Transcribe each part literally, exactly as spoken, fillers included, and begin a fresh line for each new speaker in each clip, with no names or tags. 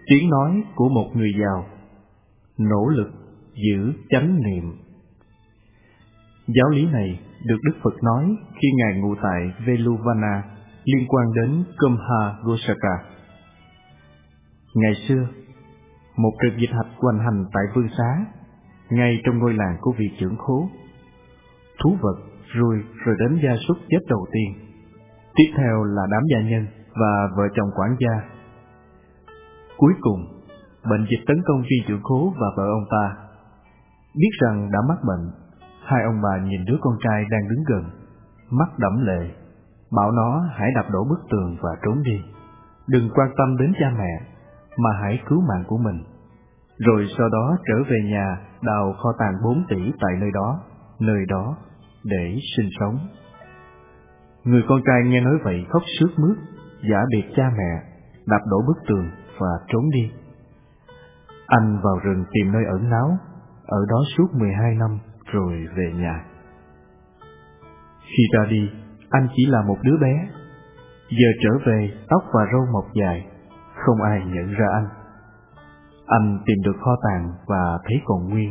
Tiếng nói của một người giàu: nỗ lực giữ chánh niệm. Giáo lý này được Đức Phật nói khi Ngài ngụ tại Veluvana, liên quan đến Kamha Gosaka. Ngày xưa, một trận dịch hạch hoành hành tại Vương Xá, ngay trong ngôi làng của vị trưởng khố. Thú vật, ruồi rồi đến gia súc chết đầu tiên. Tiếp theo là đám gia nhân và vợ chồng quản gia. Cuối cùng, bệnh dịch tấn công viên trưởng khố và vợ ông ta. Biết rằng đã mắc bệnh, hai ông bà nhìn đứa con trai đang đứng gần, mắt đẫm lệ, bảo nó hãy đập đổ bức tường và trốn đi. Đừng quan tâm đến cha mẹ, mà hãy cứu mạng của mình. Rồi sau đó trở về nhà đào kho tàng bốn tỷ tại nơi đó, nơi đó, để sinh sống. Người con trai nghe nói vậy khóc sướt mướt, giả biệt cha mẹ, đập đổ bức tường và trốn đi. Anh vào rừng tìm nơi ẩn náu, ở đó suốt mười hai năm rồi về nhà. Khi ra đi, anh chỉ là một đứa bé. Giờ trở về, tóc và râu mọc dài, không ai nhận ra anh. Anh tìm được kho tàng và thấy còn nguyên.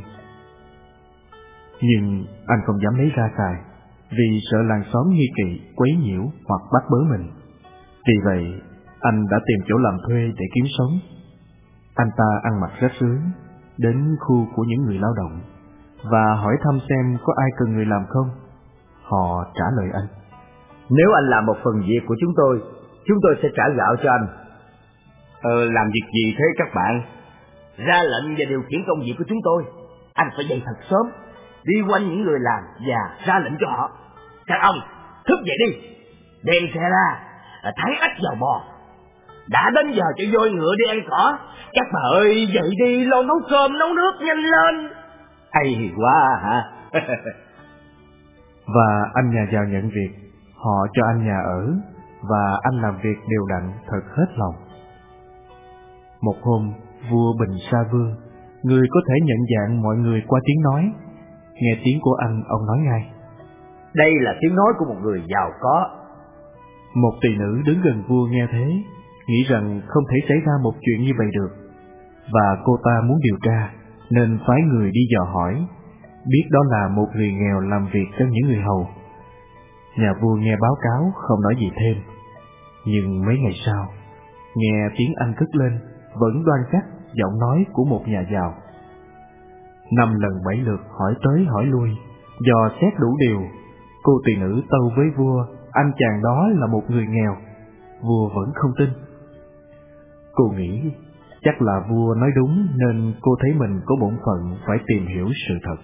Nhưng anh không dám lấy ra xài, vì sợ làng xóm nghi kỵ, quấy nhiễu hoặc bắt bớ mình. Vì vậy, anh đã tìm chỗ làm thuê để kiếm sống. Anh ta ăn mặc rách rưới, đến khu của những người lao động và hỏi thăm xem có ai cần người làm không. Họ trả lời anh:
nếu anh làm một phần việc của chúng tôi, chúng tôi sẽ trả gạo cho anh.
Ờ, làm việc gì thế các bạn?
Ra lệnh và điều khiển công việc của chúng tôi. Anh phải dậy thật sớm, đi quanh những người làm và ra lệnh cho họ. Các ông, thức dậy đi, đem xe ra, thắng ếch vào bò. Đã đến giờ cho voi ngựa đi ăn cỏ. Các bà ơi, dậy đi, lo nấu cơm, nấu nước, nhanh lên.
Hay quá hả?
Và anh nhà giàu nhận việc, họ cho anh nhà ở, và anh làm việc đều đặn thật hết lòng. Một hôm, vua Bình Sa Vương, người có thể nhận dạng mọi người qua tiếng nói, nghe tiếng của anh, ông nói ngay:
đây là tiếng nói của một người giàu có.
Một tỳ nữ đứng gần vua nghe thế, nghĩ rằng không thể xảy ra một chuyện như vậy được, và cô ta muốn điều tra, nên phái người đi dò hỏi, biết đó là một người nghèo làm việc cho những người hầu. Nhà vua nghe báo cáo không nói gì thêm, nhưng mấy ngày sau, nghe tiếng anh cất lên, vẫn đoan chắc giọng nói của một nhà giàu. Năm lần bảy lượt hỏi tới hỏi lui, dò xét đủ điều, cô tỳ nữ tâu với vua anh chàng đó là một người nghèo. Vua vẫn không tin. Cô nghĩ chắc là vua nói đúng, nên cô thấy mình có bổn phận phải tìm hiểu sự thật.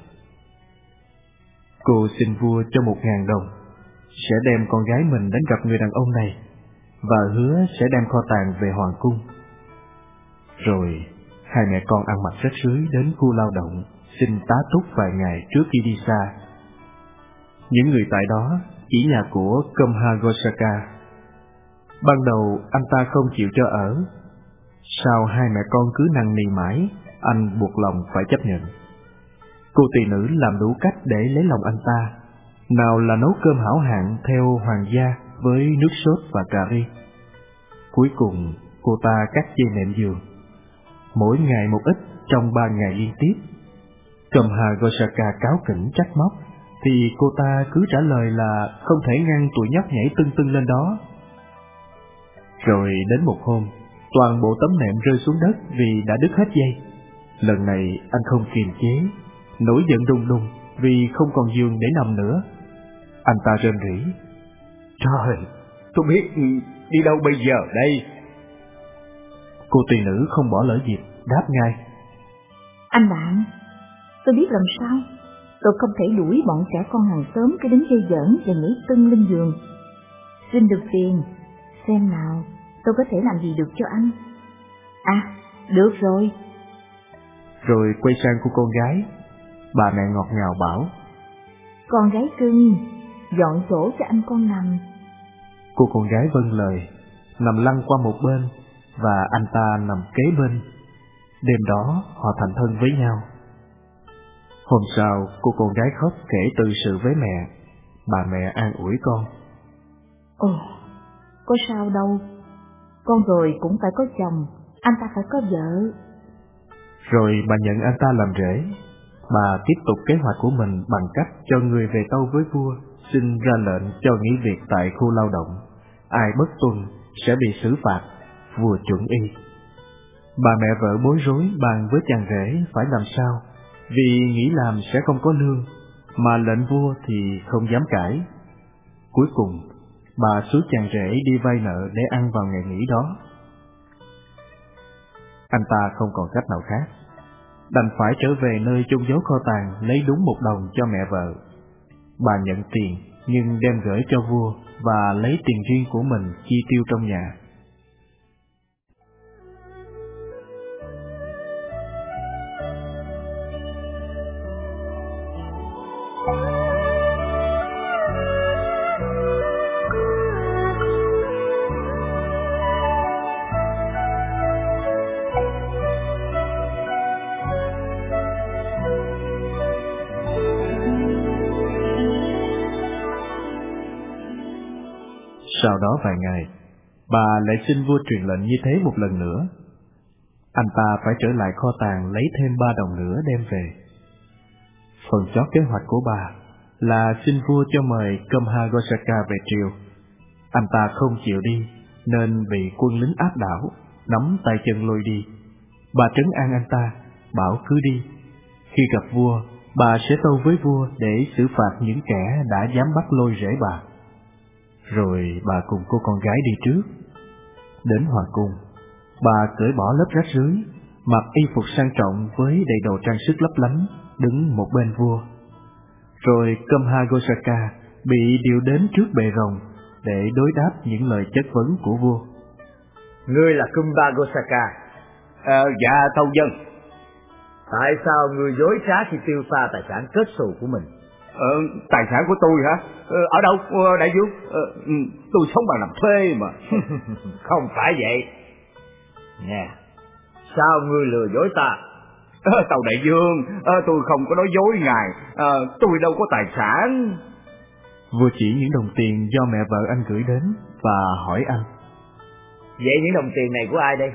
Cô xin vua cho một ngàn đồng, sẽ đem con gái mình đến gặp người đàn ông này, và hứa sẽ đem kho tàng về hoàng cung. Rồi hai mẹ con ăn mặc rách rưới đến khu lao động, xin tá túc vài ngày trước khi đi xa. Những người tại đó chỉ nhà của Kamha Gosaka. Ban đầu anh ta không chịu cho ở, sau hai mẹ con cứ năn nỉ mãi, anh buộc lòng phải chấp nhận. Cô tỳ nữ làm đủ cách để lấy lòng anh ta, nào là nấu cơm hảo hạng theo hoàng gia với nước sốt và cà ri. Cuối cùng cô ta cắt dây nệm giường, mỗi ngày một ít trong ba ngày liên tiếp. Kamha Gosaka cáu kỉnh trách móc, thì cô ta cứ trả lời là không thể ngăn tụi nhóc nhảy tưng tưng lên đó. Rồi đến một hôm, toàn bộ tấm nệm rơi xuống đất vì đã đứt hết dây. Lần này anh không kiềm chế, nổi giận đùng đùng vì không còn giường để nằm nữa. Anh ta rên rỉ:
trời, tôi biết đi đâu bây giờ đây?
Cô tỳ nữ không bỏ lỡ dịp, đáp ngay:
anh bạn, tôi biết làm sao. Tôi không thể đuổi bọn trẻ con hàng xóm cái đến chơi giỡn và nhảy tưng lên giường. Xin được tiền, xem nào tôi có thể làm gì được cho anh. À, được rồi.
Rồi quay sang cô con gái, bà mẹ ngọt ngào bảo:
con gái cưng, dọn chỗ cho anh con nằm.
Cô con gái vâng lời, nằm lăn qua một bên, và anh ta nằm kế bên. Đêm đó họ thành thân với nhau. Hôm sau, cô con gái khóc kể tự sự với mẹ. Bà mẹ an ủi con:
ồ, có sao đâu, con rồi cũng phải có chồng, Anh ta phải có vợ.
Rồi bà nhận anh ta làm rể. Bà tiếp tục kế hoạch của mình bằng cách cho người về tâu với vua, xin ra lệnh cho nghỉ việc tại khu lao động. Ai bất tuân sẽ bị xử phạt. Vua chuẩn y. Bà mẹ vợ bối rối bàn với chàng rể phải làm sao, vì nghĩ làm sẽ không có lương, mà lệnh vua thì không dám cãi. Cuối cùng, bà xúi chàng rể đi vay nợ để ăn vào ngày nghỉ đó. Anh ta không còn cách nào khác, đành phải trở về nơi chôn giấu kho tàng lấy đúng một đồng cho mẹ vợ. Bà nhận tiền nhưng đem gửi cho vua và lấy tiền riêng của mình chi tiêu trong nhà. Sau đó vài ngày, bà lại xin vua truyền lệnh như thế một lần nữa. Anh ta phải trở lại kho tàng lấy thêm ba đồng nữa đem về. Phần chót kế hoạch của bà là xin vua cho mời Kamhagosaka về triều. Anh ta không chịu đi nên bị quân lính áp đảo, nắm tay chân lôi đi. Bà trấn an anh ta, bảo cứ đi. Khi gặp vua, bà sẽ tâu với vua để xử phạt những kẻ đã dám bắt lôi rễ bà. Rồi bà cùng cô con gái đi trước. Đến hoàng cung, bà cởi bỏ lớp rách rưới, mặc y phục sang trọng với đầy đồ trang sức lấp lánh, đứng một bên vua. Rồi Kamhagosaka bị điều đến trước bệ rồng để đối đáp những lời chất vấn của vua.
Ngươi là Kamhagosaka?
Ờ, dạ tâu dân.
Tại sao ngươi dối trá khi tiêu pha tài sản kết xù của mình?
Ờ, tài sản của tôi hả? Ờ, ở đâu, ờ, đại vương? Ờ, tôi sống bằng làm thuê mà.
Không phải vậy. Nè, sao ngươi lừa dối ta?
Ờ, tàu đại vương, ờ, tôi không có nói dối ngài. Ờ, tôi đâu có tài sản.
Vua chỉ những đồng tiền do mẹ vợ anh gửi đến và hỏi anh.
Vậy những đồng tiền này của ai đây?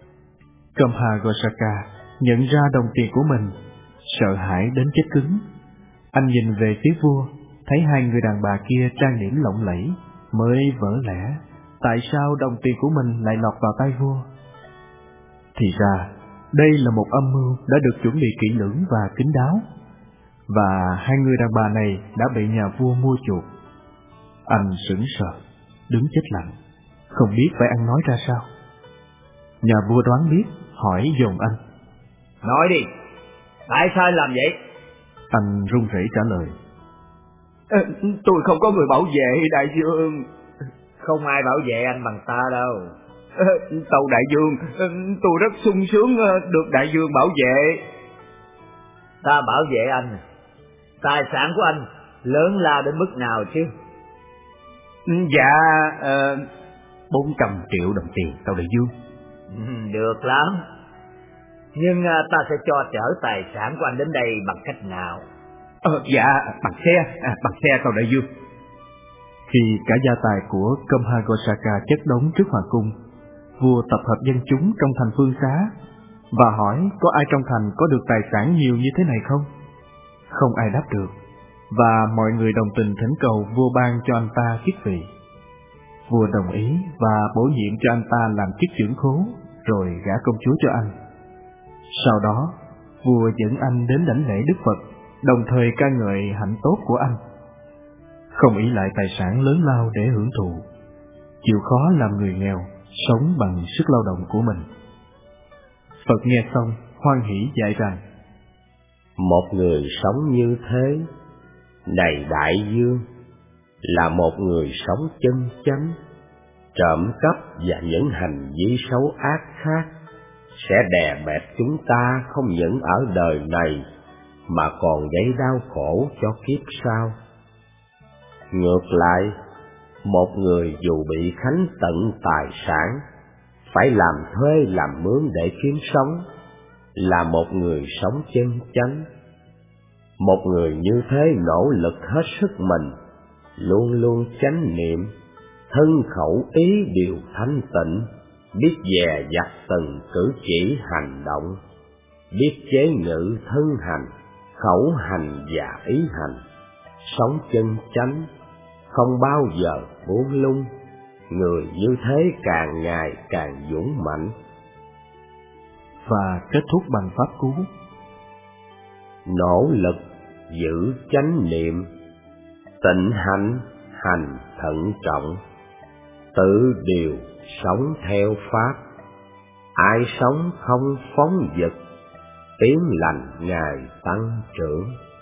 Kamhagosaka nhận ra đồng tiền của mình, sợ hãi đến chết cứng. Anh nhìn về phía vua, thấy hai người đàn bà kia trang điểm lộng lẫy, mới vỡ lẽ tại sao đồng tiền của mình lại lọt vào tay vua. Thì ra, đây là một âm mưu đã được chuẩn bị kỹ lưỡng và kín đáo, và hai người đàn bà này đã bị nhà vua mua chuộc. Anh sững sờ, đứng chết lặng, không biết phải ăn nói ra sao. Nhà vua đoán biết, hỏi dồn anh.
Nói đi, tại sao anh làm vậy?
Anh run rẩy trả lời.
Ờ, tôi không có người bảo vệ, đại vương.
Không ai bảo vệ anh bằng ta đâu.
Ờ, tâu đại vương, tôi rất sung sướng được đại vương bảo vệ.
Ta bảo vệ anh, tài sản của anh lớn lao đến mức nào chứ?
Dạ, uh, bốn trăm triệu đồng tiền, tâu đại vương.
Được lắm. Nhưng ta sẽ cho chở tài sản của anh đến đây bằng cách nào?
Ờ, dạ, bằng xe, à, bằng xe tàu đại vương.
Khi cả gia tài của Kamhagosaka chất đống trước hoàng cung, vua tập hợp dân chúng trong thành Phương Xá và hỏi có ai trong thành có được tài sản nhiều như thế này không? Không ai đáp được, và mọi người đồng tình thỉnh cầu vua ban cho anh ta chức vị. Vua đồng ý và bổ nhiệm cho anh ta làm chức trưởng khố, rồi gả công chúa cho anh. Sau đó, vua dẫn anh đến đảnh lễ Đức Phật, đồng thời ca ngợi hạnh tốt của anh. Không ỷ lại tài sản lớn lao để hưởng thụ, chịu khó làm người nghèo, sống bằng sức lao động của mình. Phật nghe xong, hoan hỉ dạy rằng:
một người sống như thế, này đại vương, là một người sống chân chánh. Trộm cắp và những hành vi xấu ác khác sẽ đè bẹp chúng ta không những ở đời này mà còn gây đau khổ cho kiếp sau. Ngược lại, một người dù bị khánh tận tài sản, phải làm thuê làm mướn để kiếm sống, là một người sống chân chánh. Một người như thế nỗ lực hết sức mình, luôn luôn chánh niệm, thân khẩu ý đều thanh tịnh, biết dè dặt từng cử chỉ hành động, biết chế ngự thân hành, khẩu hành và ý hành, sống chân chánh, không bao giờ buông lung. Người như thế càng ngày càng dũng mạnh.
Và kết thúc bằng pháp cú:
nỗ lực giữ chánh niệm, tịnh hạnh hành thận trọng, tự điều sống theo pháp. Ai sống không phóng dật, tiếng lành ngày tăng trưởng.